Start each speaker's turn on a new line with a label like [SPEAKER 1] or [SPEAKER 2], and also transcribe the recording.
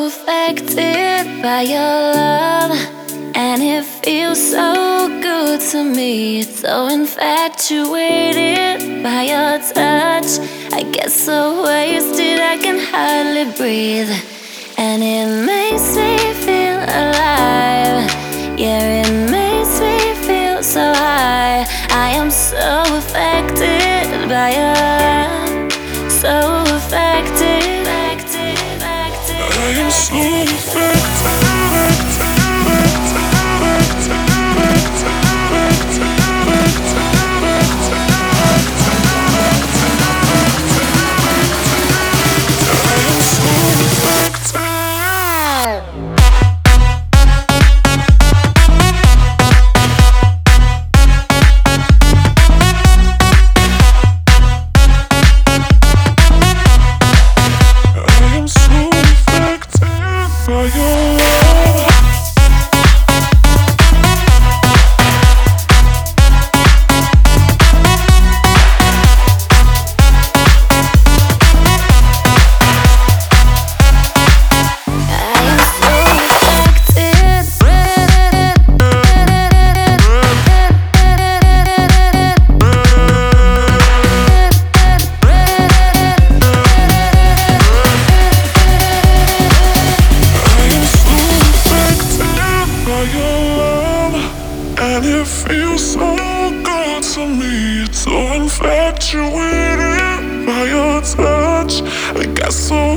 [SPEAKER 1] so affected by your love, and it feels so good to me. So infatuated by your touch, I get so wasted I can hardly breathe. And it makes me feel alive. Yeah, it makes me feel so high. I am so affected by your love, so affected.
[SPEAKER 2] I am so affected. And it feels so good to me. So infatuated by your touch, I got so